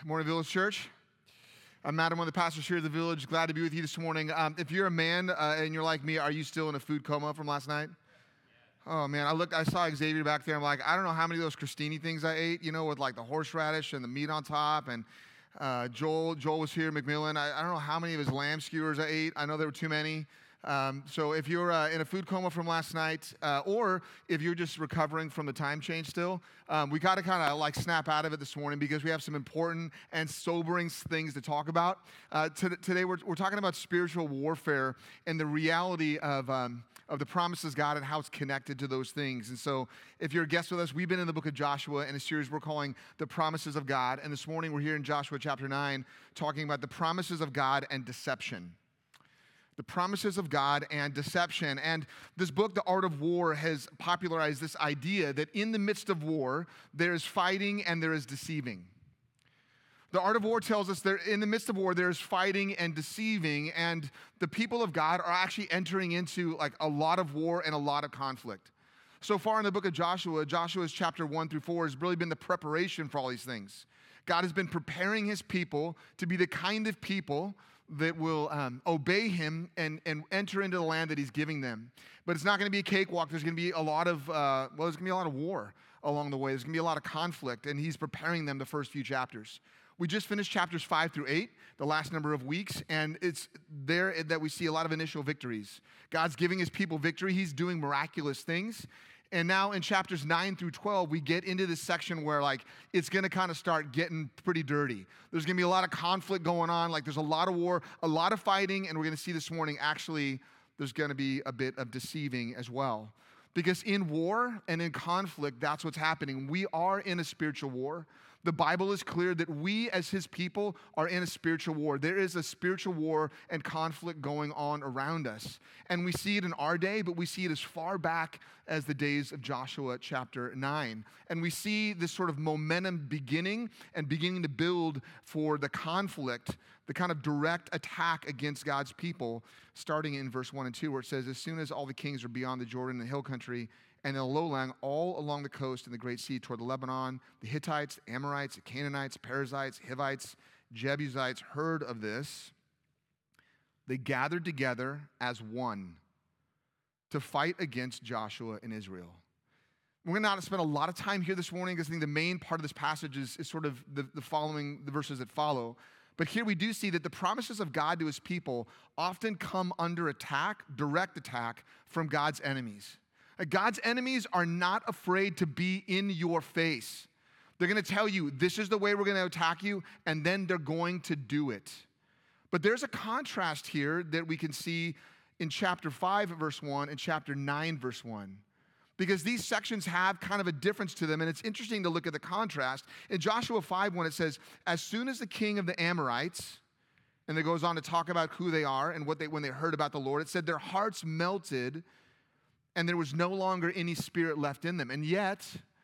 Morning, Village Church. I'm Matt. I'm one of the pastors here at the Village. Glad to be with you this morning. If you're a man and you're like me, are you still in a food coma from last night? Oh man, I saw Xavier back there. I'm like, I don't know how many of those crostini things I ate, with like the horseradish and the meat on top. And Joel was here, McMillan. I don't know how many of his lamb skewers I ate. I know there were too many. So if you're in a food coma from last night, or if you're just recovering from the time change still, we got to kind of like snap out of it this morning because we have some important and sobering things to talk about. Today we're talking about spiritual warfare and the reality of the promises of God and how it's connected to those things. And so if you're a guest with us, we've been in the book of Joshua in a series we're calling The Promises of God. And this morning we're here in Joshua chapter 9 talking about the promises of God and deception. The promises of God and deception. And this book, The Art of War, has popularized this idea that in the midst of war, there is fighting and there is deceiving. The Art of War tells us that in the midst of war, there is fighting and deceiving, and the people of God are actually entering into like a lot of war and a lot of conflict. So far in the book of Joshua's chapter 1 through 4 has really been the preparation for all these things. God has been preparing his people to be the kind of people that will obey him and enter into the land that he's giving them. But it's not going to be a cakewalk. There's going to be a lot of, there's going to be a lot of war along the way. There's going to be a lot of conflict, and he's preparing them the first few chapters. We just finished chapters 5 through 8, the last number of weeks, and it's there that we see a lot of initial victories. God's giving his people victory. He's doing miraculous things. And now in chapters 9 through 12, we get into this section where like it's going to kind of start getting pretty dirty. There's going to be a lot of conflict going on. Like there's a lot of war, a lot of fighting. And we're going to see this morning, actually, there's going to be a bit of deceiving as well. Because in war and in conflict, that's what's happening. We are in a spiritual war. The Bible is clear that we as his people are in a spiritual war. There is a spiritual war and conflict going on around us. And we see it in our day, but we see it as far back as the days of Joshua chapter 9. And we see this sort of momentum beginning to build for the conflict, the kind of direct attack against God's people, starting in verse 1 and 2, where it says, as soon as all the kings are beyond the Jordan, the hill country, and the lowland, all along the coast and the great sea toward the Lebanon, the Hittites, the Amorites, the Canaanites, Perizzites, Hivites, Jebusites heard of this. They gathered together as one to fight against Joshua and Israel. We're going to not spend a lot of time here this morning because I think the main part of this passage is sort of the verses that follow. But here we do see that the promises of God to his people often come under attack, direct attack from God's enemies. God's enemies are not afraid to be in your face. They're going to tell you, this is the way we're going to attack you, and then they're going to do it. But there's a contrast here that we can see in chapter 5, verse 1, and chapter 9, verse 1. Because these sections have kind of a difference to them, and it's interesting to look at the contrast. In Joshua 5, when it says, as soon as the king of the Amorites, and it goes on to talk about who they are and when they heard about the Lord, it said their hearts melted, and there was no longer any spirit left in them. And yet,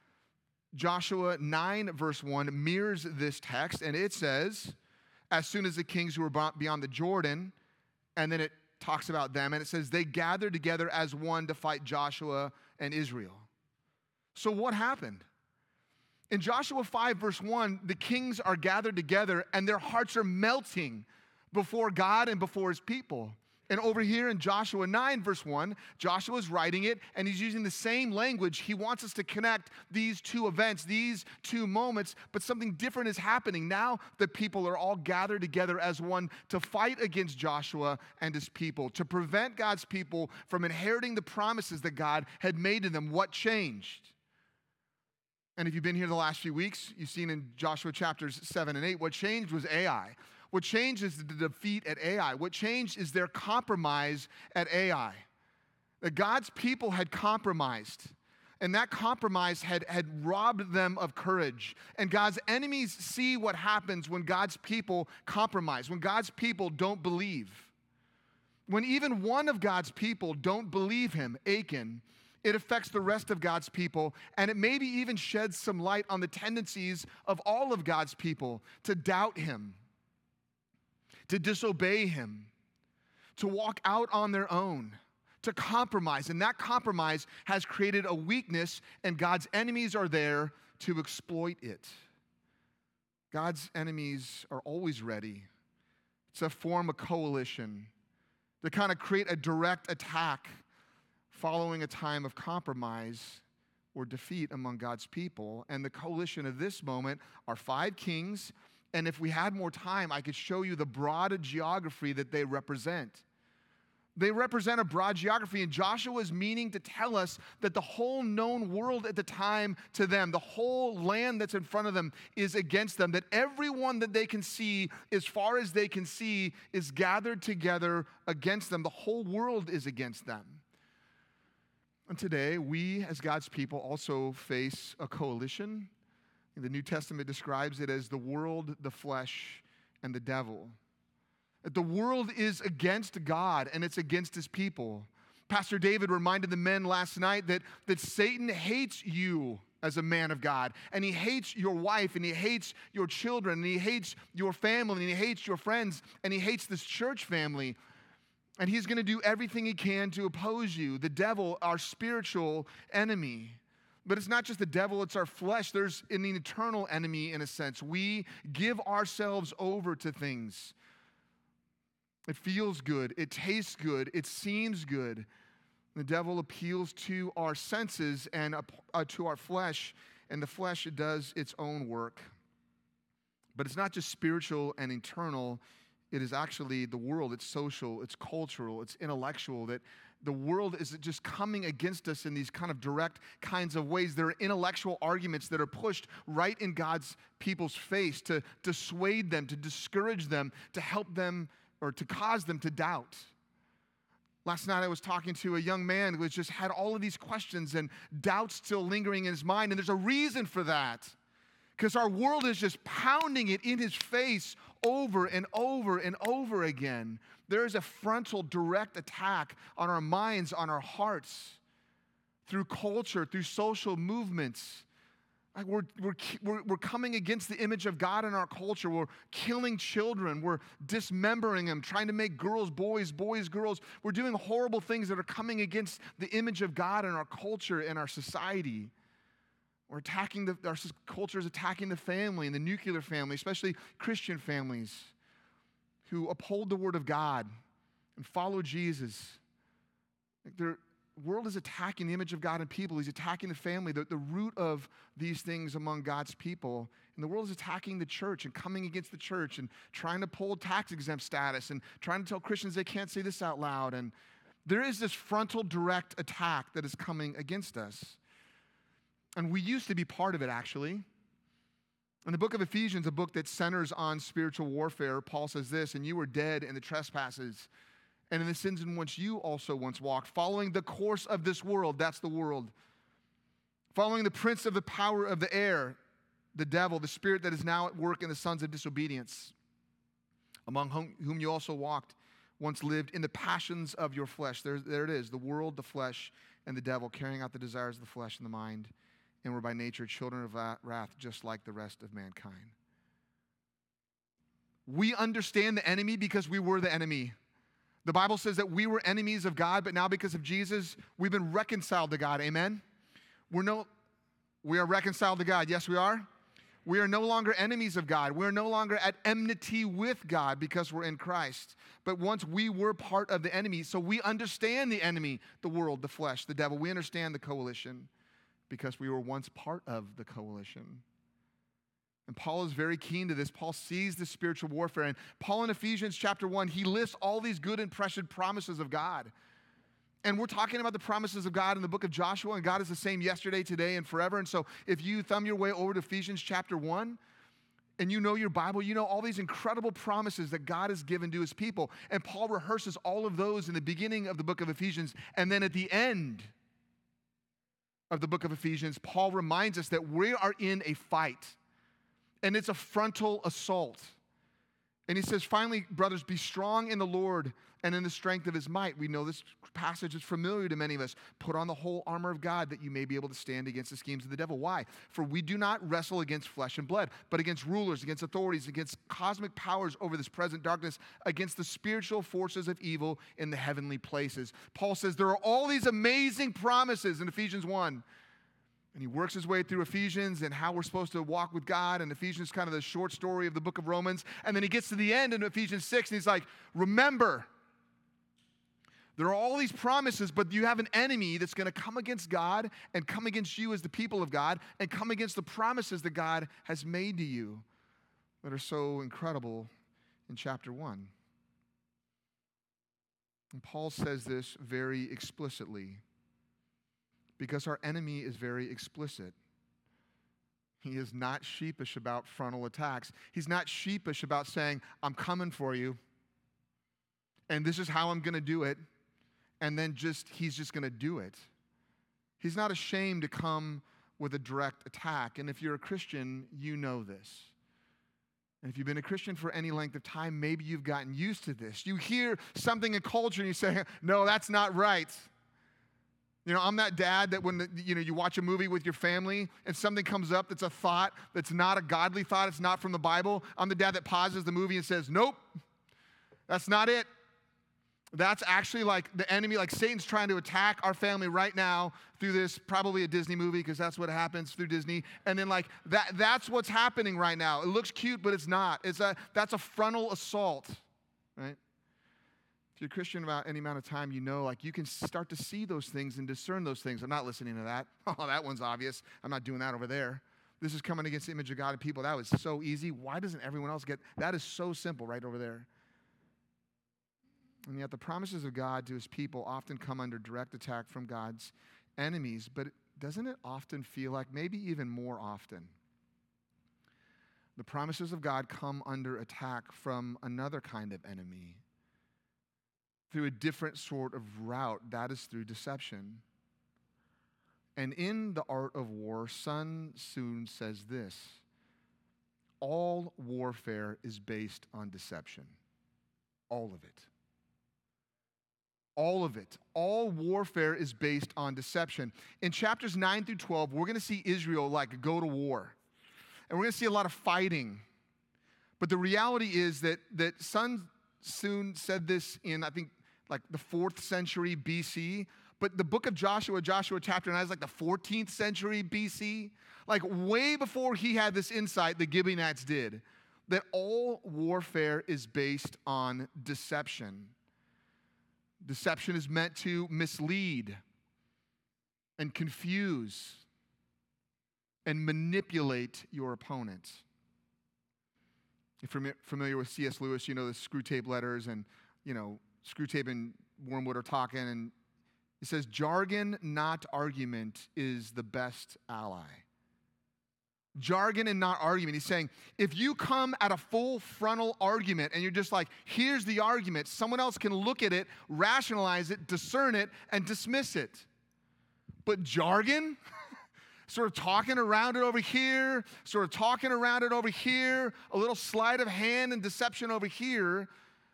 Joshua 9, verse 1 mirrors this text, and it says, as soon as the kings who were beyond the Jordan, and then it talks about them, and it says they gathered together as one to fight Joshua and Israel. So what happened? In Joshua 5, verse 1, the kings are gathered together, and their hearts are melting before God and before his people. And over here in Joshua 9, verse 1, Joshua's writing it, and he's using the same language. He wants us to connect these two events, these two moments, but something different is happening. Now the people are all gathered together as one to fight against Joshua and his people, to prevent God's people from inheriting the promises that God had made to them. What changed? And if you've been here the last few weeks, you've seen in Joshua chapters 7 and 8, what changed was Ai. What changed is the defeat at Ai. What changed is their compromise at Ai. That God's people had compromised, and that compromise had robbed them of courage. And God's enemies see what happens when God's people compromise, when God's people don't believe. When even one of God's people don't believe him, Achan, it affects the rest of God's people, and it maybe even sheds some light on the tendencies of all of God's people to doubt him, to disobey him, to walk out on their own, to compromise. And that compromise has created a weakness, and God's enemies are there to exploit it. God's enemies are always ready to form a coalition, to kind of create a direct attack following a time of compromise or defeat among God's people. And the coalition of this moment are 5 kings, and if we had more time, I could show you the broad geography that they represent. They represent a broad geography, and Joshua is meaning to tell us that the whole known world at the time to them, the whole land that's in front of them is against them, that everyone that they can see, as far as they can see, is gathered together against them. The whole world is against them. And today, we as God's people also face a coalition. The New Testament describes it as the world, the flesh, and the devil. The world is against God, and it's against his people. Pastor David reminded the men last night that Satan hates you as a man of God, and he hates your wife, and he hates your children, and he hates your family, and he hates your friends, and he hates this church family. And he's going to do everything he can to oppose you. The devil, our spiritual enemy. But it's not just the devil, it's our flesh. There's an eternal enemy in a sense. We give ourselves over to things. It feels good, it tastes good, it seems good. The devil appeals to our senses and to our flesh, and the flesh does its own work. But it's not just spiritual and eternal. It is actually the world. It's social, it's cultural, it's intellectual. That the world is just coming against us in these kind of direct kinds of ways. There are intellectual arguments that are pushed right in God's people's face to dissuade them, to discourage them, to help them, or to cause them to doubt. Last night I was talking to a young man who has just had all of these questions and doubts still lingering in his mind, and there's a reason for that. Because our world is just pounding it in his face over and over and over again. There is a frontal, direct attack on our minds, on our hearts, through culture, through social movements. Like we're coming against the image of God in our culture. We're killing children. We're dismembering them, trying to make girls boys, boys girls. We're doing horrible things that are coming against the image of God in our culture and our society. We're attacking our culture is attacking the family and the nuclear family, especially Christian families who uphold the Word of God and follow Jesus. The world is attacking the image of God in people. He's attacking the family, the root of these things among God's people. And the world is attacking the church and coming against the church and trying to pull tax-exempt status and trying to tell Christians they can't say this out loud. And there is this frontal, direct attack that is coming against us. And we used to be part of it, actually. In the book of Ephesians, a book that centers on spiritual warfare, Paul says this, "And you were dead in the trespasses and in the sins in which you also once walked, following the course of this world," that's the world, "following the prince of the power of the air, the devil, the spirit that is now at work in the sons of disobedience, among whom you also walked, once lived in the passions of your flesh." There it is, the world, the flesh, and the devil, carrying out the desires of the flesh and the mind. And we're by nature children of wrath, just like the rest of mankind. We understand the enemy because we were the enemy. The Bible says that we were enemies of God, but now because of Jesus, we've been reconciled to God. Amen? We are reconciled to God. Yes, we are. We are no longer enemies of God. We're no longer at enmity with God because we're in Christ. But once we were part of the enemy, so we understand the enemy, the world, the flesh, the devil. We understand the coalition because we were once part of the coalition. And Paul is very keen to this. Paul sees the spiritual warfare. And Paul in Ephesians chapter 1, he lists all these good and precious promises of God. And we're talking about the promises of God in the book of Joshua, and God is the same yesterday, today, and forever. And so if you thumb your way over to Ephesians chapter 1, and you know your Bible, you know all these incredible promises that God has given to his people. And Paul rehearses all of those in the beginning of the book of Ephesians. And then at the end of the book of Ephesians, Paul reminds us that we are in a fight. And it's a frontal assault. And he says, finally, brothers, be strong in the Lord and in the strength of his might. We know this passage is familiar to many of us. Put on the whole armor of God that you may be able to stand against the schemes of the devil. Why? For we do not wrestle against flesh and blood, but against rulers, against authorities, against cosmic powers over this present darkness, against the spiritual forces of evil in the heavenly places. Paul says there are all these amazing promises in Ephesians 1. And he works his way through Ephesians and how we're supposed to walk with God. And Ephesians is kind of the short story of the book of Romans. And then he gets to the end in Ephesians 6 and he's like, remember, there are all these promises, but you have an enemy that's going to come against God and come against you as the people of God and come against the promises that God has made to you that are so incredible in chapter 1. And Paul says this very explicitly because our enemy is very explicit. He is not sheepish about frontal attacks. He's not sheepish about saying, I'm coming for you, and this is how I'm going to do it, and then he's just going to do it. He's not ashamed to come with a direct attack, and if you're a Christian, you know this. And if you've been a Christian for any length of time, maybe you've gotten used to this. You hear something in culture and you say, no, that's not right. You know, I'm that dad that when you watch a movie with your family and something comes up that's a thought that's not a godly thought, it's not from the Bible. I'm the dad that pauses the movie and says, nope, that's not it. That's actually like the enemy, like Satan's trying to attack our family right now through this, probably a Disney movie because that's what happens through Disney. And then like that's what's happening right now. It looks cute, but it's not. That's a frontal assault, right? If you're a Christian about any amount of time, you know, like you can start to see those things and discern those things. I'm not listening to that. Oh, that one's obvious. I'm not doing that over there. This is coming against the image of God and people. That was so easy. Why doesn't everyone else get that? Is so simple right over there. And yet the promises of God to his people often come under direct attack from God's enemies. But doesn't it often feel like, maybe even more often, the promises of God come under attack from another kind of enemy? Through a different sort of route, that is through deception. And in The Art of War, Sun Tzu says this: all warfare is based on deception. All of it. All of it. All warfare is based on deception. In chapters 9 through 12, we're going to see Israel like go to war. And we're going to see a lot of fighting. But the reality is that Sun Tzu said this in, I think, like the 4th century BC. But the book of Joshua chapter 9 is like the 14th century BC. Like way before he had this insight, the Gibeonites did. That all warfare is based on deception. Deception is meant to mislead and confuse and manipulate your opponent. If you're familiar with C.S. Lewis, you know the Screw Tape Letters, and Screw Tape and Wormwood are talking, and it says, jargon, not argument, is the best ally. Jargon and not argument. He's saying, if you come at a full frontal argument and you're just like, here's the argument, someone else can look at it, rationalize it, discern it, and dismiss it. But jargon, sort of talking around it over here, sort of talking around it over here, a little sleight of hand and deception over here,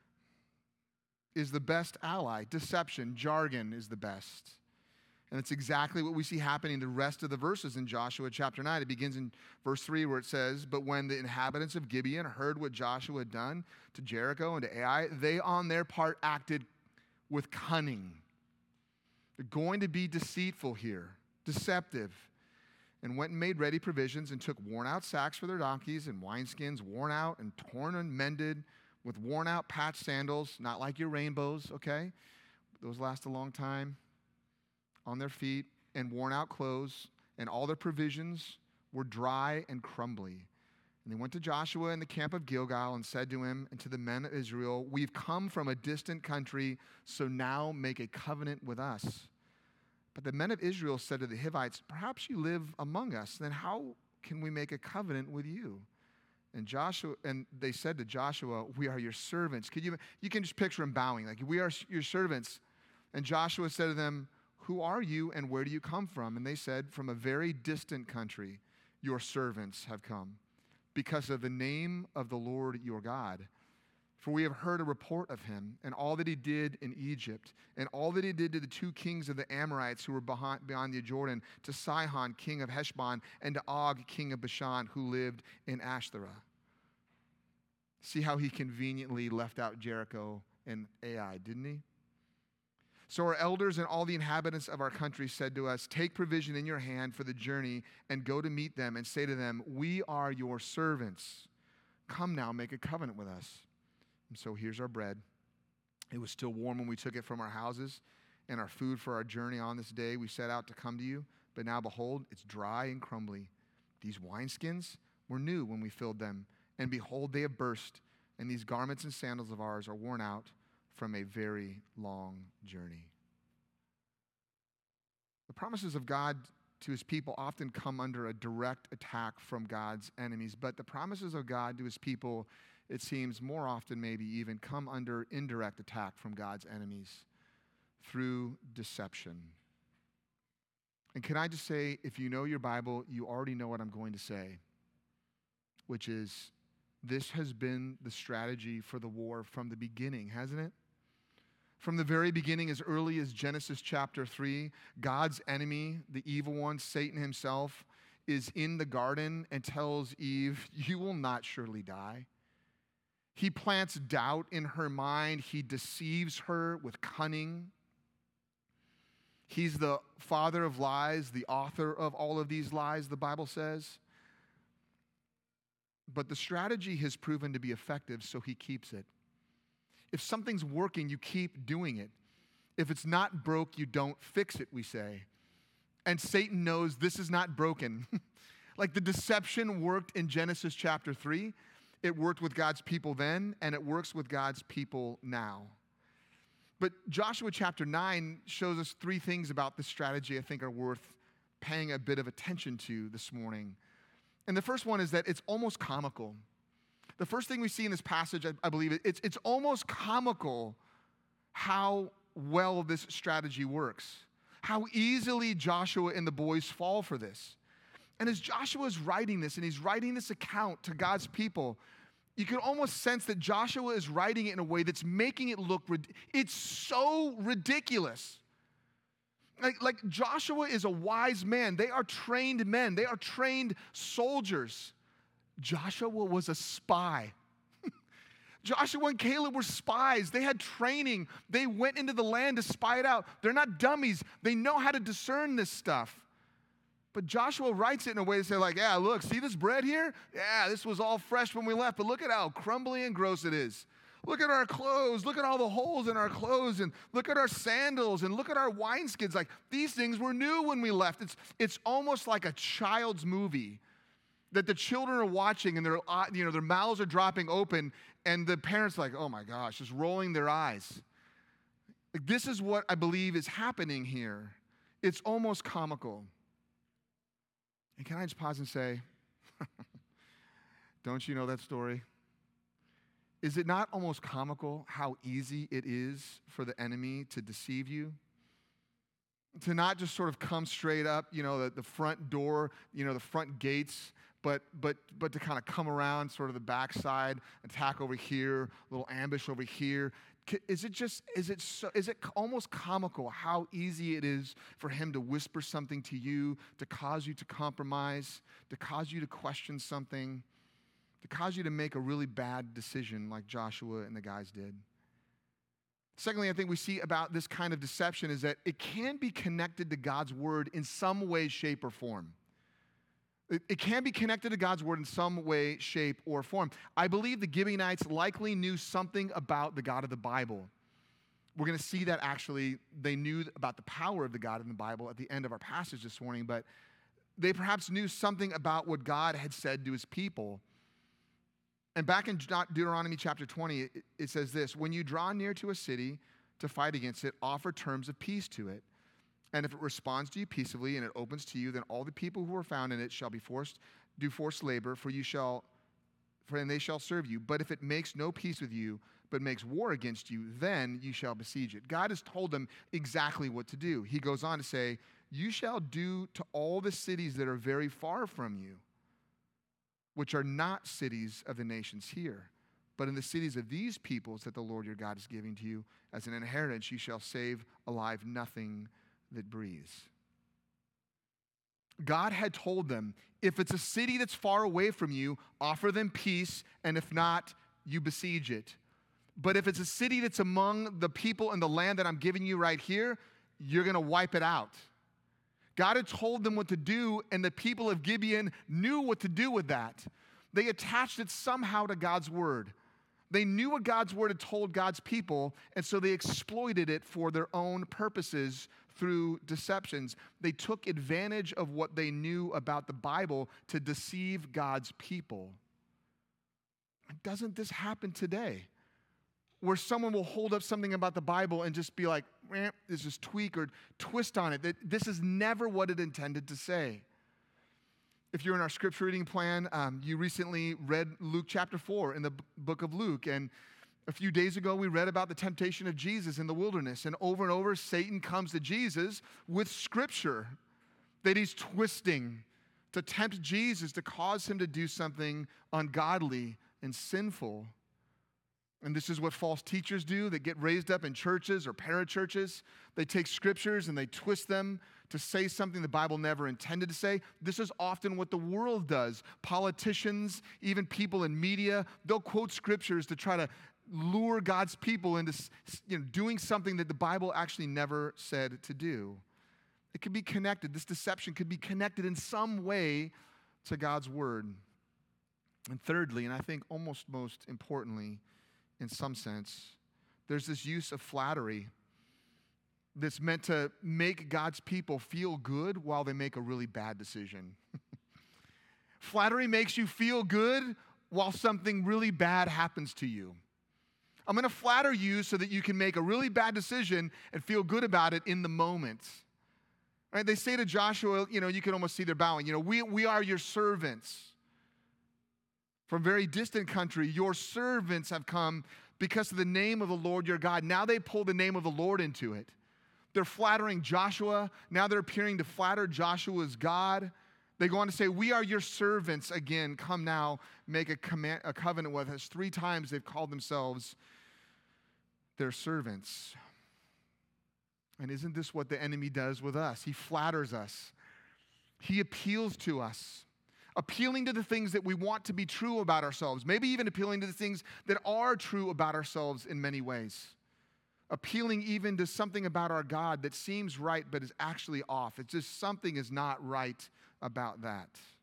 is the best ally. Deception, jargon is the best. And it's exactly what we see happening in the rest of the verses in Joshua chapter 9. It begins in verse 3 where it says, but when the inhabitants of Gibeon heard what Joshua had done to Jericho and to Ai, they on their part acted with cunning. They're going to be deceitful here, deceptive, and went and made ready provisions and took worn-out sacks for their donkeys and wineskins, worn out and torn and mended with worn-out patched sandals, not like your rainbows, okay? Those last a long time. On their feet, and worn out clothes, and all their provisions were dry and crumbly. And they went to Joshua in the camp of Gilgal and said to him and to the men of Israel, we've come from a distant country, so now make a covenant with us. But the men of Israel said to the Hivites, perhaps you live among us, then how can we make a covenant with you? And they said to Joshua, we are your servants. You can just picture him bowing, like, we are your servants. And Joshua said to them, who are you and where do you come from? And they said, from a very distant country, your servants have come, because of the name of the Lord your God. For we have heard a report of him and all that he did in Egypt and all that he did to the 2 kings of the Amorites who were beyond the Jordan, to Sihon, king of Heshbon, and to Og, king of Bashan, who lived in Ashtaroth. See how he conveniently left out Jericho and Ai, didn't he? So our elders and all the inhabitants of our country said to us, take provision in your hand for the journey and go to meet them and say to them, we are your servants. Come now, make a covenant with us. And so here's our bread. It was still warm when we took it from our houses, and our food for our journey on this day we set out to come to you. But now behold, it's dry and crumbly. These wineskins were new when we filled them, and behold, they have burst, and these garments and sandals of ours are worn out from a very long journey. The promises of God to his people often come under a direct attack from God's enemies, but the promises of God to his people, it seems more often maybe even, come under indirect attack from God's enemies through deception. And can I just say, if you know your Bible, you already know what I'm going to say, which is this has been the strategy for the war from the beginning, hasn't it? From the very beginning, as early as Genesis chapter 3, God's enemy, the evil one, Satan himself, is in the garden and tells Eve, you will not surely die. He plants doubt in her mind. He deceives her with cunning. He's the father of lies, the author of all of these lies, the Bible says. But the strategy has proven to be effective, so he keeps it. If something's working, you keep doing it. If it's not broke, you don't fix it, we say. And Satan knows this is not broken. Like the deception worked in Genesis chapter 3. It worked with God's people then, and it works with God's people now. But Joshua chapter 9 shows us three things about this strategy I think are worth paying a bit of attention to this morning. And the first one is that it's almost comical. The first thing we see in this passage, I believe, it's almost comical how well this strategy works, how easily Joshua and the boys fall for this. And as Joshua is writing this, and he's writing this account to God's people, you can almost sense that Joshua is writing it in a way that's making it look, it's so ridiculous. Like Joshua is a wise man. They are trained men. They are trained soldiers. Joshua was a spy. Joshua and Caleb were spies. They had training. They went into the land to spy it out. They're not dummies. They know how to discern this stuff. But Joshua writes it in a way to say, like, yeah, look, see this bread here? Yeah, this was all fresh when we left, but look at how crumbly and gross it is. Look at our clothes. Look at all the holes in our clothes, and look at our sandals, and look at our wineskins. Like, these things were new when we left. It's almost like a child's movie that the children are watching, and their mouths are dropping open, and the parents are like, oh my gosh, just rolling their eyes. Like, this is what I believe is happening here. It's almost comical. And can I just pause and say, don't you know that story? Is it not almost comical how easy it is for the enemy to deceive you? To not just sort of come straight up, the front door, the front gates, but to kind of come around sort of the backside, attack over here, a little ambush over here. Is it almost comical how easy it is for him to whisper something to you, to cause you to compromise, to cause you to question something, to cause you to make a really bad decision like Joshua and the guys did? Secondly, I think we see about this kind of deception is that it can be connected to God's word in some way, shape, or form. It can be connected to God's word in some way, shape, or form. I believe the Gibeonites likely knew something about the God of the Bible. We're going to see that actually they knew about the power of the God in the Bible at the end of our passage this morning, but they perhaps knew something about what God had said to his people. And back in Deuteronomy chapter 20, it says this, when you draw near to a city to fight against it, offer terms of peace to it. And if it responds to you peaceably and it opens to you, then all the people who are found in it shall be do forced labor, and they shall serve you. But if it makes no peace with you, but makes war against you, then you shall besiege it. God has told them exactly what to do. He goes on to say, you shall do to all the cities that are very far from you, which are not cities of the nations here, but in the cities of these peoples that the Lord your God is giving to you as an inheritance, you shall save alive nothing that breathes. God had told them, if it's a city that's far away from you, offer them peace, and if not, you besiege it. But if it's a city that's among the people and the land that I'm giving you right here, you're going to wipe it out. God had told them what to do, and the people of Gibeon knew what to do with that. They attached it somehow to God's word. They knew what God's word had told God's people, and so they exploited it for their own purposes through deceptions. They took advantage of what they knew about the Bible to deceive God's people. Doesn't this happen today? Where someone will hold up something about the Bible and just be like, there's just tweak or twist on it. That this is never what it intended to say. If you're in our scripture reading plan, you recently read Luke chapter 4 in the book of Luke. And a few days ago, we read about the temptation of Jesus in the wilderness. And over, Satan comes to Jesus with scripture that he's twisting to tempt Jesus, to cause him to do something ungodly and sinful. And this is what false teachers do that get raised up in churches or parachurches. They take scriptures and they twist them to say something the Bible never intended to say. This is often what the world does. Politicians, even people in media, they'll quote scriptures to try to lure God's people into doing something that the Bible actually never said to do. It could be connected. This deception could be connected in some way to God's word. And thirdly, and I think almost most importantly, in some sense, there's this use of flattery that's meant to make God's people feel good while they make a really bad decision. Flattery makes you feel good while something really bad happens to you. I'm going to flatter you so that you can make a really bad decision and feel good about it in the moment. Right? They say to Joshua, you can almost see they're bowing, we are your servants. From very distant country, your servants have come because of the name of the Lord your God. Now they pull the name of the Lord into it. They're flattering Joshua. Now they're appearing to flatter Joshua's God. They go on to say, we are your servants again. Come now, make a covenant with us. 3 times they've called themselves their servants. And isn't this what the enemy does with us? He flatters us. He appeals to us. Appealing to the things that we want to be true about ourselves, maybe even appealing to the things that are true about ourselves in many ways. Appealing even to something about our God that seems right but is actually off. It's just something is not right about that.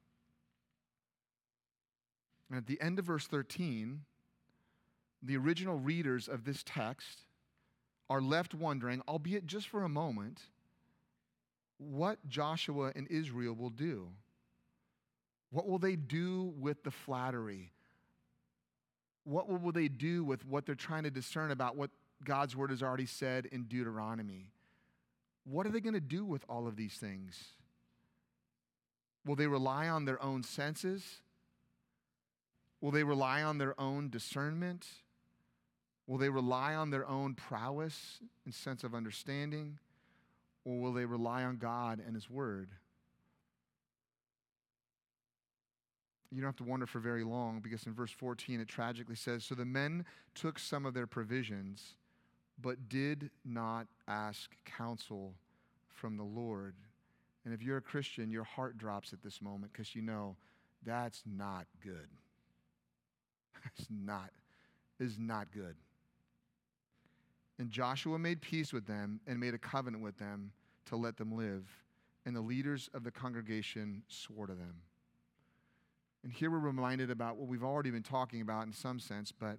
And at the end of verse 13, the original readers of this text are left wondering, albeit just for a moment, what Joshua and Israel will do. What will they do with the flattery? What will they do with what they're trying to discern about what God's word has already said in Deuteronomy? What are they going to do with all of these things? Will they rely on their own senses? Will they rely on their own discernment? Will they rely on their own prowess and sense of understanding? Or will they rely on God and his word? You don't have to wonder for very long, because in verse 14 it tragically says, so the men took some of their provisions, but did not ask counsel from the Lord. And if you're a Christian, your heart drops at this moment, because you know that's not good. It's not good. And Joshua made peace with them and made a covenant with them to let them live. And the leaders of the congregation swore to them. And here we're reminded about what we've already been talking about in some sense, but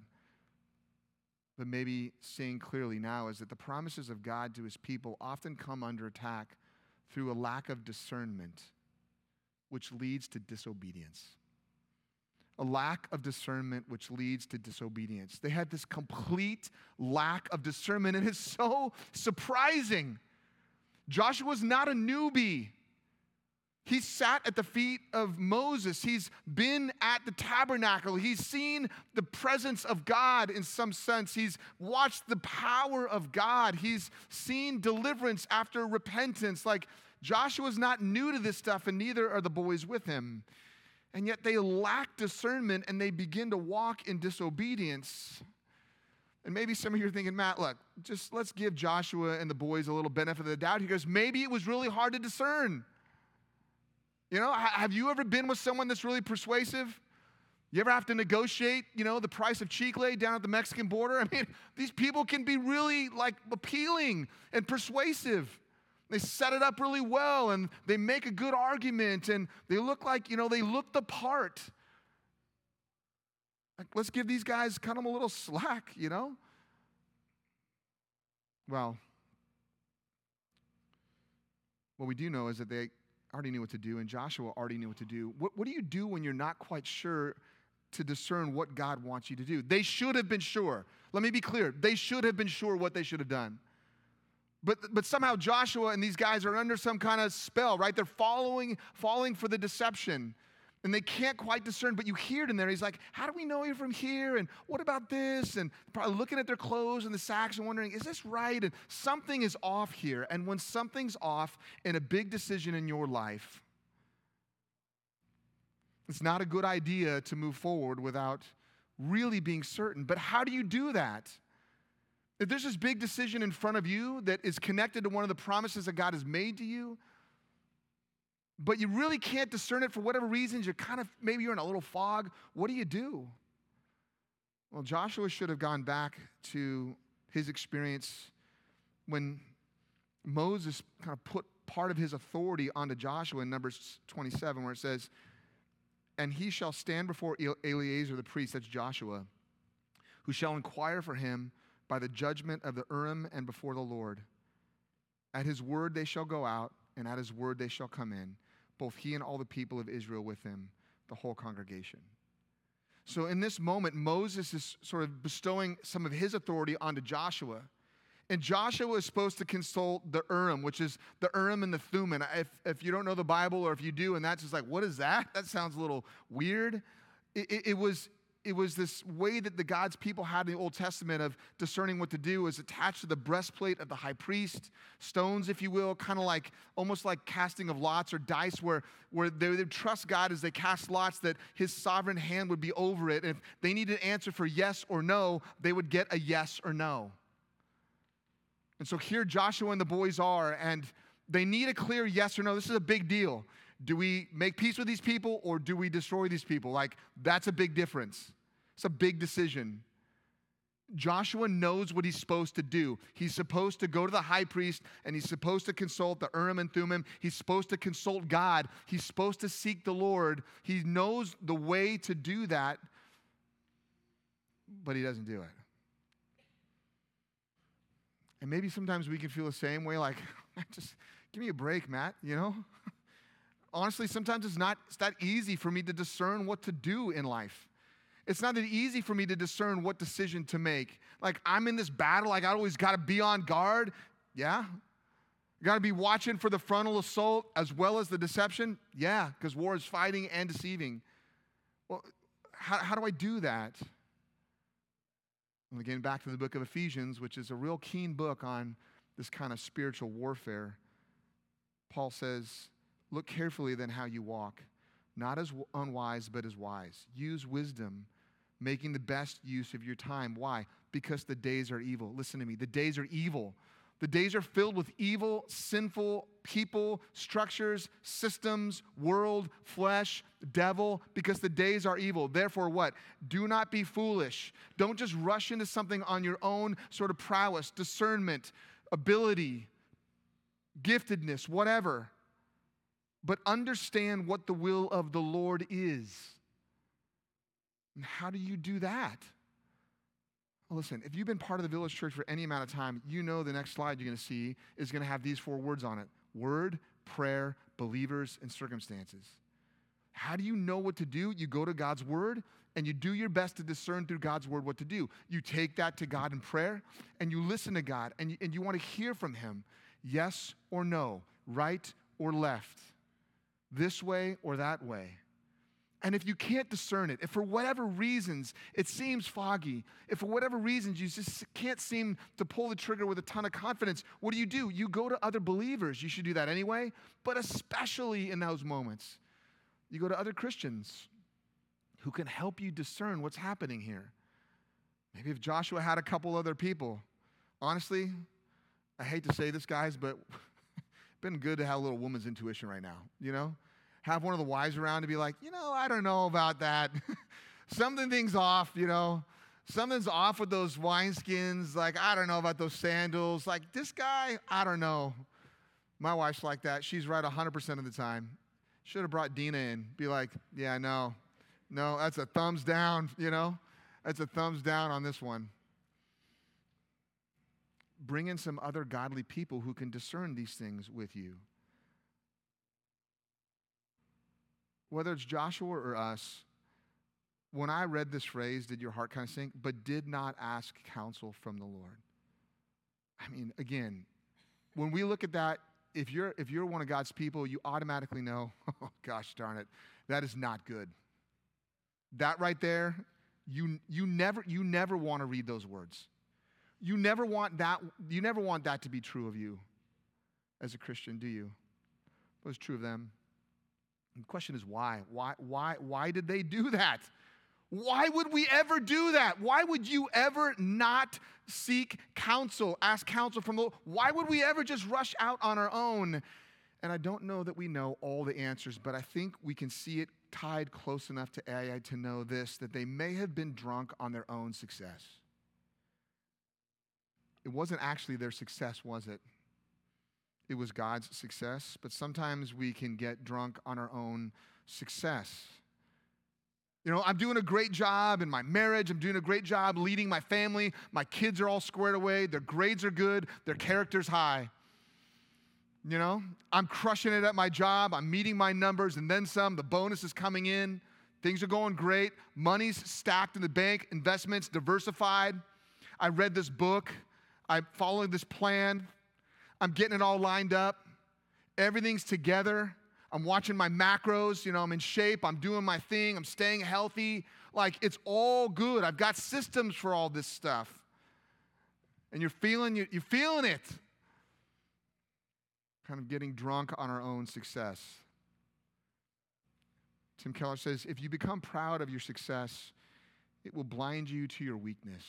maybe seeing clearly now is that the promises of God to his people often come under attack through a lack of discernment, which leads to disobedience. A lack of discernment which leads to disobedience. They had this complete lack of discernment, and it's so surprising. Joshua's not a newbie. He sat at the feet of Moses. He's been at the tabernacle. He's seen the presence of God in some sense. He's watched the power of God. He's seen deliverance after repentance. Like, Joshua's not new to this stuff, and neither are the boys with him. And yet they lack discernment, and they begin to walk in disobedience. And maybe some of you are thinking, Matt, look, just let's give Joshua and the boys a little benefit of the doubt. He goes, maybe it was really hard to discern. Have you ever been with someone that's really persuasive? You ever have to negotiate, the price of chicle down at the Mexican border? I mean, these people can be really appealing and persuasive. They set it up really well, and they make a good argument, and they look like, they look the part. Let's give these guys kind of a little slack, Well, what we do know is that they already knew what to do, and Joshua already knew what to do. What do you do when you're not quite sure to discern what God wants you to do? They should have been sure. Let me be clear. They should have been sure what they should have done. But somehow Joshua and these guys are under some kind of spell, right? They're falling for the deception. And they can't quite discern, but you hear it in there. He's like, how do we know you're from here? And what about this? And probably looking at their clothes and the sacks and wondering, is this right? And something is off here. And when something's off in a big decision in your life, it's not a good idea to move forward without really being certain. But how do you do that? If there's this big decision in front of you that is connected to one of the promises that God has made to you, but you really can't discern it for whatever reasons, maybe you're in a little fog, what do? Well, Joshua should have gone back to his experience when Moses kind of put part of his authority onto Joshua in Numbers 27, where it says, and he shall stand before Eleazar the priest, that's Joshua, who shall inquire for him by the judgment of the Urim and before the Lord. At his word they shall go out, and at his word they shall come in, both he and all the people of Israel with him, the whole congregation. So in this moment, Moses is sort of bestowing some of his authority onto Joshua. And Joshua is supposed to consult the Urim, which is the Urim and the Thummim. If you don't know the Bible, or if you do, and that's just like, what is that? That sounds a little weird. It was this way that the God's people had in the Old Testament of discerning what to do. Was attached to the breastplate of the high priest, stones, if you will, kind of almost like casting of lots or dice, where they would trust God as they cast lots that his sovereign hand would be over it. And if they needed an answer for yes or no, they would get a yes or no. And so here Joshua and the boys are, and they need a clear yes or no. This is a big deal. Do we make peace with these people, or do we destroy these people? That's a big difference. It's a big decision. Joshua knows what he's supposed to do. He's supposed to go to the high priest, and he's supposed to consult the Urim and Thummim. He's supposed to consult God. He's supposed to seek the Lord. He knows the way to do that, but he doesn't do it. And maybe sometimes we can feel the same way, just give me a break, Matt, Honestly, sometimes it's that easy for me to discern what to do in life. It's not that easy for me to discern what decision to make. I'm in this battle, I always got to be on guard. Yeah. Got to be watching for the frontal assault as well as the deception. Yeah, because war is fighting and deceiving. Well, how do I do that? And again, back to the book of Ephesians, which is a real keen book on this kind of spiritual warfare. Paul says, look carefully then how you walk, not as unwise, but as wise. Use wisdom, making the best use of your time. Why? Because the days are evil. Listen to me. The days are evil. The days are filled with evil, sinful people, structures, systems, world, flesh, devil, because the days are evil. Therefore what? Do not be foolish. Don't just rush into something on your own sort of prowess, discernment, ability, giftedness, whatever. But understand what the will of the Lord is. And how do you do that? Well, listen, if you've been part of the Village Church for any amount of time, you know the next slide you're going to see is going to have these 4 words on it: word, prayer, believers, and circumstances. How do you know what to do? You go to God's word, and you do your best to discern through God's word what to do. You take that to God in prayer, and you listen to God, and you want to hear from him. Yes or no, right or left, this way or that way. And if you can't discern it, if for whatever reasons it seems foggy, if for whatever reasons you just can't seem to pull the trigger with a ton of confidence, what do? You go to other believers. You should do that anyway, but especially in those moments, you go to other Christians who can help you discern what's happening here. Maybe if Joshua had a couple other people. Honestly, I hate to say this, guys, but it's been good to have a little woman's intuition right now, Have one of the wives around to be like, I don't know about that. Something's off, Something's off with those wineskins. Like, I don't know about those sandals. Like, this guy, I don't know. My wife's like that. She's right 100% of the time. Should have brought Dina in. Be like, yeah, no, that's a thumbs down, That's a thumbs down on this one. Bring in some other godly people who can discern these things with you. Whether it's Joshua or us, when I read this phrase, did your heart kind of sink? But did not ask counsel from the Lord. I mean, again, when we look at that, if you're one of God's people, you automatically know, oh gosh darn it, that is not good. That right there, you never want to read those words. You never want that to be true of you as a Christian, do you? But it's true of them. And the question is why? Why did they do that? Why would we ever do that? Why would you ever not seek counsel, ask counsel from the Lord? Why would we ever just rush out on our own? And I don't know that we know all the answers, but I think we can see it tied close enough to Ai to know this, that they may have been drunk on their own success. It wasn't actually their success, was it? It was God's success, but sometimes we can get drunk on our own success. I'm doing a great job in my marriage. I'm doing a great job leading my family. My kids are all squared away. Their grades are good. Their character's high. I'm crushing it at my job. I'm meeting my numbers and then some. The bonus is coming in. Things are going great. Money's stacked in the bank. Investments diversified. I read this book. I followed this plan. I'm getting it all lined up. Everything's together. I'm watching my macros, I'm in shape, I'm doing my thing, I'm staying healthy. Like, it's all good. I've got systems for all this stuff. And you're feeling it. Kind of getting drunk on our own success. Tim Keller says, if you become proud of your success, it will blind you to your weakness.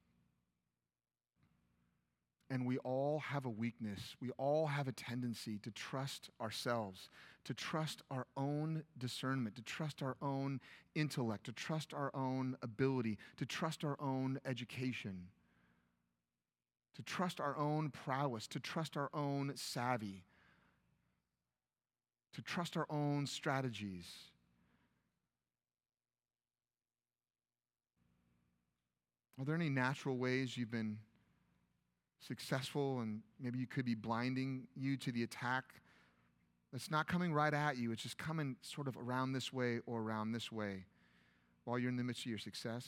And we all have a weakness. We all have a tendency to trust ourselves, to trust our own discernment, to trust our own intellect, to trust our own ability, to trust our own education, to trust our own prowess, to trust our own savvy, to trust our own strategies. Are there any natural ways you've been successful and maybe you could be blinding you to the attack that's not coming right at you? It's just coming sort of around this way or around this way while you're in the midst of your success.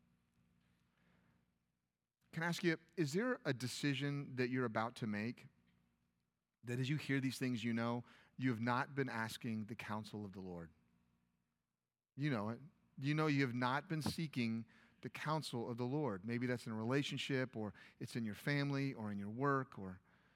Can I ask you, is there a decision that you're about to make that as you hear these things, you have not been asking the counsel of the Lord? You know it. You have not been seeking the counsel of the Lord. Maybe that's in a relationship, or it's in your family, or in your work, or...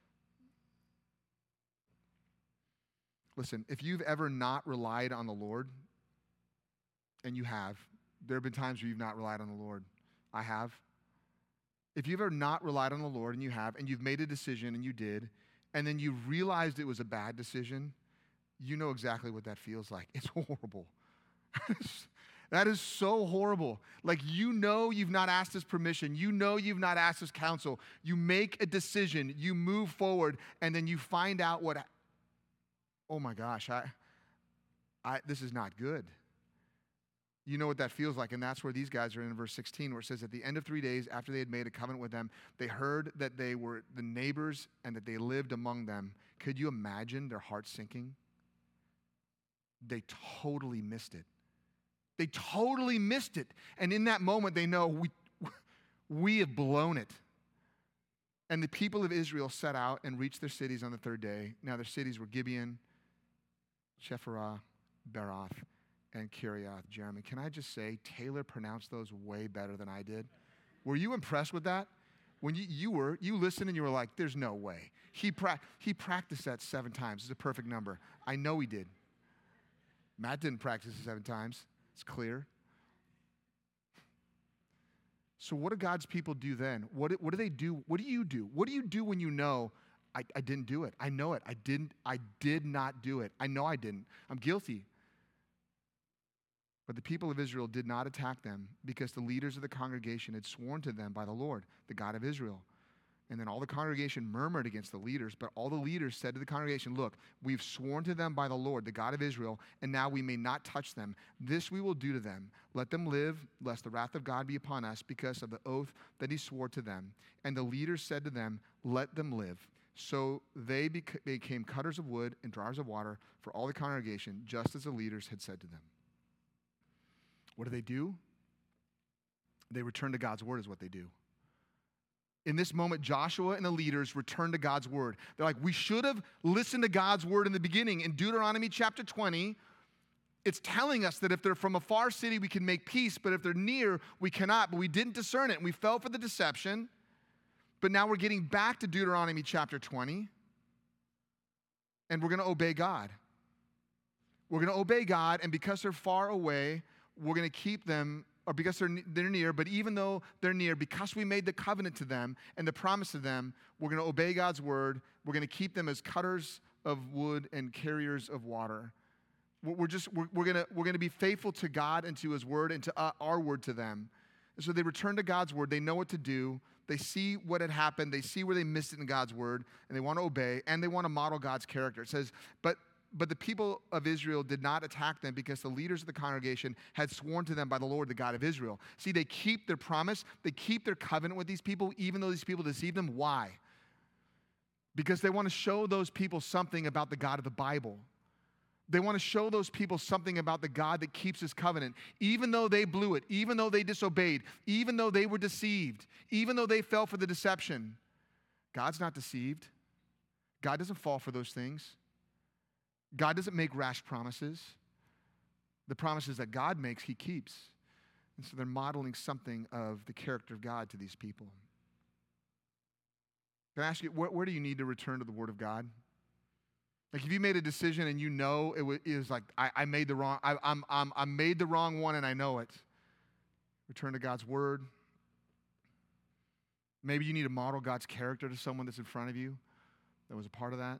Listen, if you've ever not relied on the Lord, and you have, there have been times where you've not relied on the Lord. I have. If you've ever not relied on the Lord, and you have, and you've made a decision, and you did, and then you realized it was a bad decision, you know exactly what that feels like. It's horrible. That is so horrible. Like, you've not asked his permission. You've not asked his counsel. You make a decision. You move forward, and then you find out oh my gosh, this is not good. You know what that feels like, and that's where these guys are in verse 16, where it says, at the end of 3 days, after they had made a covenant with them, they heard that they were the neighbors and that they lived among them. Could you imagine their hearts sinking? They totally missed it. They totally missed it. And in that moment, they know we have blown it. And the people of Israel set out and reached their cities on the third day. Now their cities were Gibeon, Chephirah, Beeroth, and Kiriath Jearim. Can I just say, Taylor pronounced those way better than I did. Were you impressed with that? When you listened and you were like, there's no way. He practiced that 7 times. It's a perfect number. I know he did. Matt didn't practice it 7 times. It's clear. So what do God's people do then? What do they do? What do you do? What do you do when you know, I didn't do it? I know it. I did not do it. I know I didn't. I'm guilty. But the people of Israel did not attack them because the leaders of the congregation had sworn to them by the Lord, the God of Israel. And then all the congregation murmured against the leaders, but all the leaders said to the congregation, look, we've sworn to them by the Lord, the God of Israel, and now we may not touch them. This we will do to them. Let them live, lest the wrath of God be upon us because of the oath that he swore to them. And the leaders said to them, let them live. So they became cutters of wood and drawers of water for all the congregation, just as the leaders had said to them. What do? They return to God's word is what they do. In this moment, Joshua and the leaders return to God's word. They're like, we should have listened to God's word in the beginning. In Deuteronomy chapter 20, it's telling us that if they're from a far city, we can make peace, but if they're near, we cannot. But we didn't discern it, and we fell for the deception. But now we're getting back to Deuteronomy chapter 20, and we're going to obey God. We're going to obey God, and because they're far away, we're going to keep them, or because they're near, but even though they're near, because we made the covenant to them and the promise to them, we're going to obey God's word. We're going to keep them as cutters of wood and carriers of water. We're going to be faithful to God and to his word and to our word to them. And so they return to God's word. They know what to do. They see what had happened. They see where they missed it in God's word, and they want to obey, and they want to model God's character. It says, But the people of Israel did not attack them because the leaders of the congregation had sworn to them by the Lord, the God of Israel. See, they keep their promise. They keep their covenant with these people, even though these people deceive them. Why? Because they want to show those people something about the God of the Bible. They want to show those people something about the God that keeps his covenant. Even though they blew it, even though they disobeyed, even though they were deceived, even though they fell for the deception, God's not deceived. God doesn't fall for those things. God doesn't make rash promises. The promises that God makes, he keeps. And so they're modeling something of the character of God to these people. Can I ask you, where do you need to return to the Word of God? Like if you made a decision and you know it was like, I made the wrong, I made the wrong one and I know it. Return to God's Word. Maybe you need to model God's character to someone that's in front of you that was a part of that.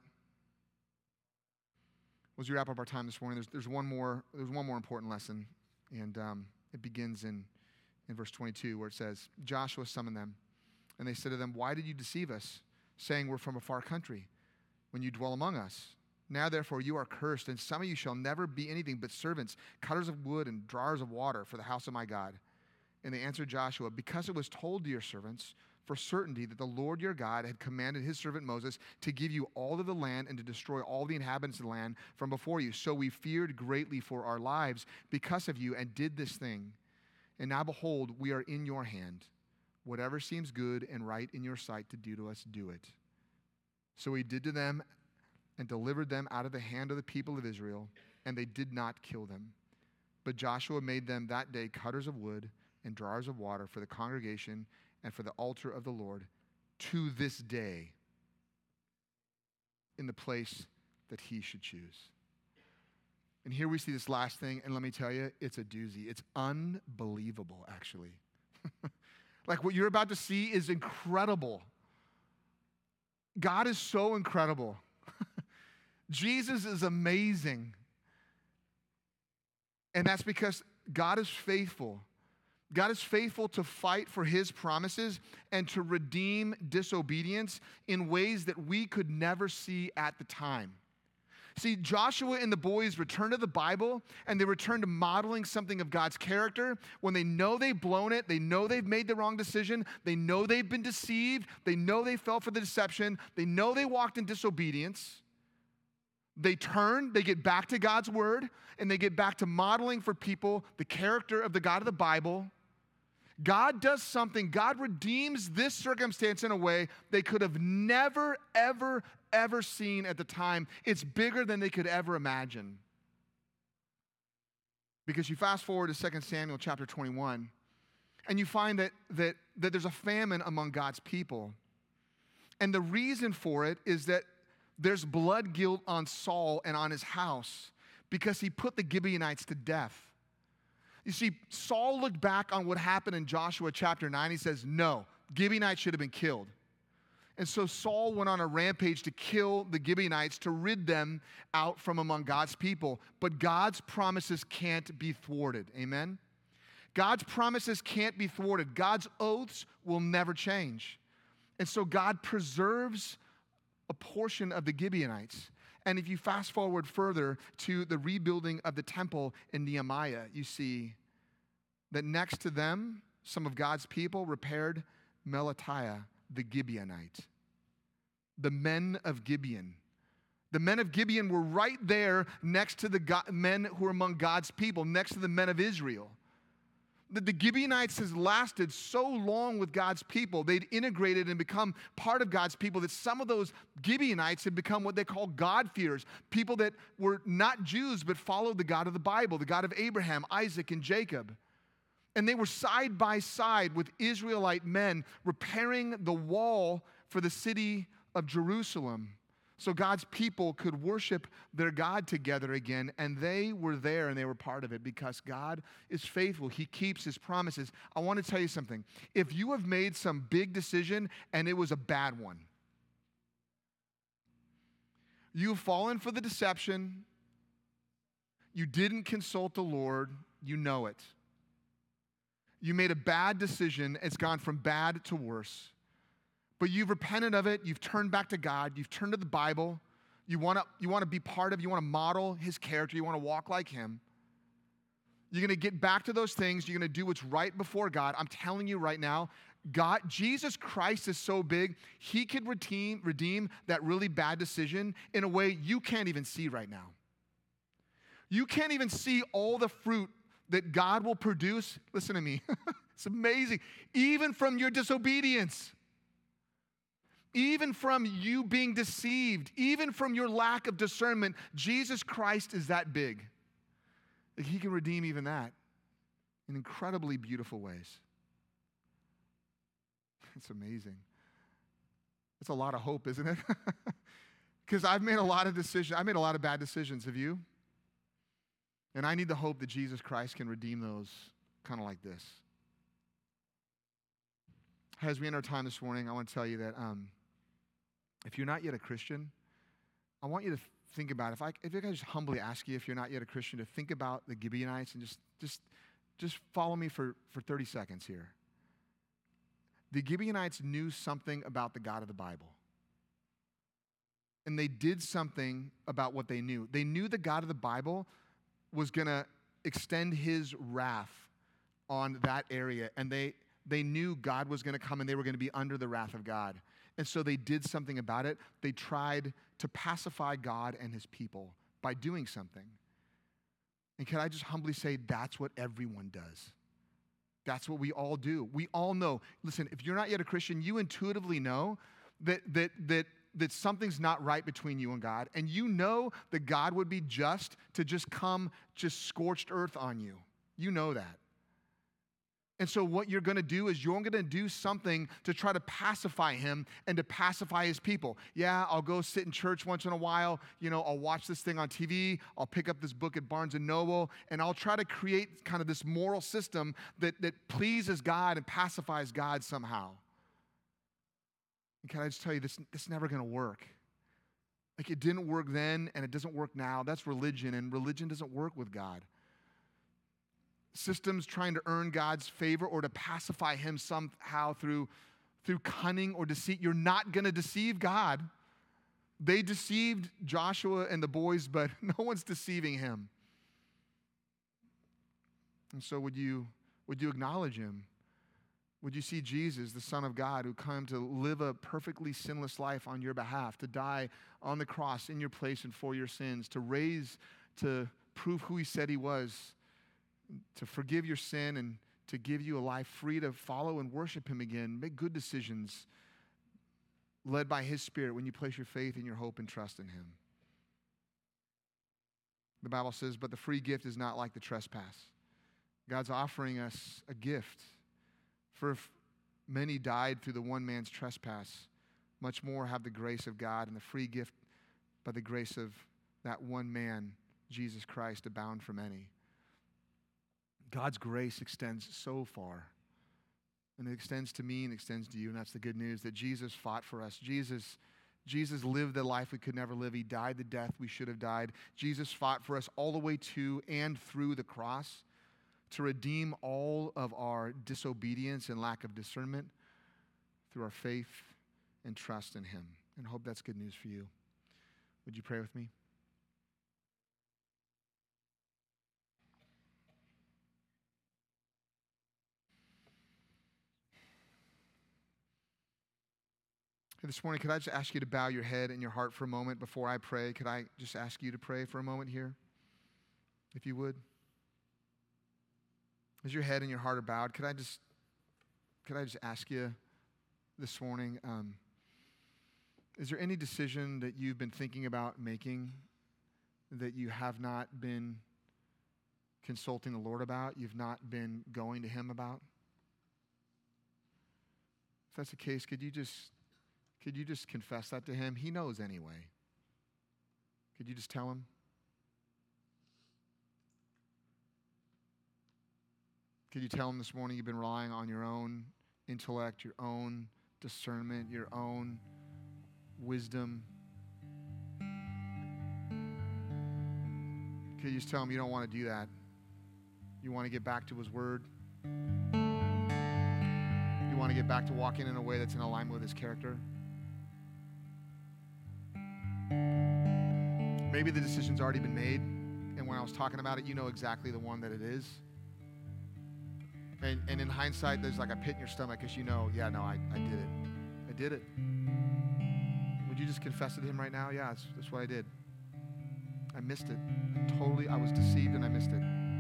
As we wrap up our time this morning, there's one more important lesson, and it begins in verse 22 where it says, Joshua summoned them, and they said to them, why did you deceive us, saying we're from a far country, when you dwell among us? Now therefore you are cursed, and some of you shall never be anything but servants, cutters of wood and drawers of water for the house of my God. And they answered Joshua, because it was told to your servants for certainty that the Lord your God had commanded his servant Moses to give you all of the land and to destroy all the inhabitants of the land from before you. So we feared greatly for our lives because of you and did this thing. And now behold, we are in your hand. Whatever seems good and right in your sight to do to us, do it. So he did to them and delivered them out of the hand of the people of Israel, and they did not kill them. But Joshua made them that day cutters of wood and drawers of water for the congregation and for the altar of the Lord to this day in the place that he should choose. And here we see this last thing, and let me tell you, it's a doozy. It's unbelievable, actually. Like what you're about to see is incredible. God is so incredible. Jesus is amazing. And that's because God is faithful. God is faithful to fight for his promises and to redeem disobedience in ways that we could never see at the time. See, Joshua and the boys return to the Bible, and they return to modeling something of God's character when they know they've blown it, they know they've made the wrong decision, they know they've been deceived, they know they fell for the deception, they know they walked in disobedience. They turn, they get back to God's word, and they get back to modeling for people the character of the God of the Bible. God does something. God redeems this circumstance in a way they could have never, ever seen at the time. It's bigger than they could ever imagine. Because you fast forward to 2 Samuel chapter 21, and you find that there's a famine among God's people. And the reason for it is that there's blood guilt on Saul and on his house because he put the Gibeonites to death. You see, Saul looked back on what happened in Joshua chapter 9. He says, no, Gibeonites should have been killed. And so Saul went on a rampage to kill the Gibeonites, to rid them out from among God's people. But God's promises can't be thwarted. Amen? God's promises can't be thwarted. God's oaths will never change. And so God preserves a portion of the Gibeonites. And if you fast forward further to the rebuilding of the temple in Nehemiah, you see that next to them, some of God's people repaired Melatiah, the Gibeonite. The men of Gibeon. The men of Gibeon were right there next to the men who were among God's people, next to the men of Israel. The Gibeonites has lasted so long with God's people. They'd integrated and become part of God's people that some of those Gibeonites had become what they call God-fearers, people that were not Jews but followed the God of the Bible, the God of Abraham, Isaac, and Jacob. And they were side by side with Israelite men repairing the wall for the city of Jerusalem so God's people could worship their God together again. And they were there and they were part of it because God is faithful. He keeps his promises. I want to tell you something. If you have made some big decision and it was a bad one, you've fallen for the deception, you didn't consult the Lord, you know it. You made a bad decision, it's gone from bad to worse. But you've repented of it, you've turned back to God, you've turned to the Bible, you want to be part of, you want to model his character, you want to walk like him. You're going to get back to those things, you're going to do what's right before God. I'm telling you right now, God, Jesus Christ is so big, he could redeem that really bad decision in a way you can't even see right now. You can't even see all the fruit that God will produce. Listen to me. It's amazing. Even from your disobedience. Even from you being deceived, even from your lack of discernment, Jesus Christ is that big. That he can redeem even that in incredibly beautiful ways. It's amazing. It's a lot of hope, isn't it? Because I've made a lot of decisions. I made a lot of bad decisions. Have you? And I need the hope that Jesus Christ can redeem those kind of like this. As we end our time this morning, I want to tell you that if you're not yet a Christian, I want you to think about it. If I could just humbly ask you, if you're not yet a Christian, to think about the Gibeonites and just follow me for 30 seconds here. The Gibeonites knew something about the God of the Bible. And they did something about what they knew. They knew the God of the Bible was going to extend his wrath on that area. And they knew God was going to come and they were going to be under the wrath of God. And so they did something about it. They tried to pacify God and his people by doing something. And can I just humbly say that's what everyone does? That's what we all do. We all know. Listen, if you're not yet a Christian, you intuitively know that something's not right between you and God. And you know that God would be just to just come just scorched earth on you. You know that. And so what you're going to do is you're going to do something to try to pacify him and to pacify his people. Yeah, I'll go sit in church once in a while. You know, I'll watch this thing on TV. I'll pick up this book at Barnes & Noble. And I'll try to create kind of this moral system that pleases God and pacifies God somehow. And can I just tell you, this is never going to work. Like it didn't work then and it doesn't work now. That's religion, and religion doesn't work with God. Systems trying to earn God's favor or to pacify him somehow through cunning or deceit. You're not going to deceive God. They deceived Joshua and the boys, but no one's deceiving him. And so would you acknowledge him? Would you see Jesus, the Son of God, who came to live a perfectly sinless life on your behalf, to die on the cross in your place and for your sins, to raise, to prove who he said he was, to forgive your sin and to give you a life free to follow and worship him again. Make good decisions led by his Spirit when you place your faith and your hope and trust in him. The Bible says, but the free gift is not like the trespass. God's offering us a gift. For if many died through the one man's trespass, much more have the grace of God and the free gift by the grace of that one man, Jesus Christ, abound for many. God's grace extends so far. And it extends to me and extends to you, and that's the good news, that Jesus fought for us. Jesus lived the life we could never live. He died the death we should have died. Jesus fought for us all the way to and through the cross to redeem all of our disobedience and lack of discernment through our faith and trust in him. And I hope that's good news for you. Would you pray with me? This morning, could I just ask you to bow your head and your heart for a moment before I pray? Could I just ask you to pray for a moment here, if you would? As your head and your heart are bowed, could I just ask you this morning, is there any decision that you've been thinking about making that you have not been consulting the Lord about, you've not been going to him about? If that's the case, could you just confess that to him? He knows anyway. Could you just tell him? Could you tell him this morning you've been relying on your own intellect, your own discernment, your own wisdom? Could you just tell him you don't want to do that? You want to get back to his word? You want to get back to walking in a way that's in alignment with his character? Maybe the decision's already been made, and when I was talking about it, you know exactly the one that it is. And in hindsight, there's like a pit in your stomach because you know, yeah, no, I did it. I did it. Would you just confess it to him right now? Yeah, that's what I did. I missed it. I was deceived and I missed it.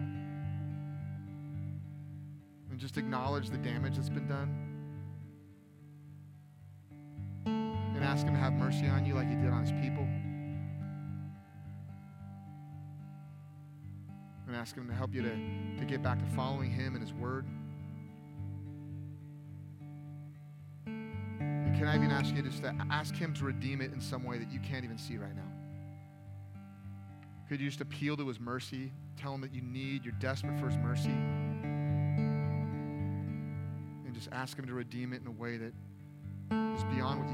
And just acknowledge the damage that's been done. And ask him to have mercy on you like he did on his people. And ask him to help you to get back to following him and his word. And can I even ask you just to ask him to redeem it in some way that you can't even see right now? Could you just appeal to his mercy? Tell him that you're desperate for his mercy. And just ask him to redeem it in a way that is beyond what you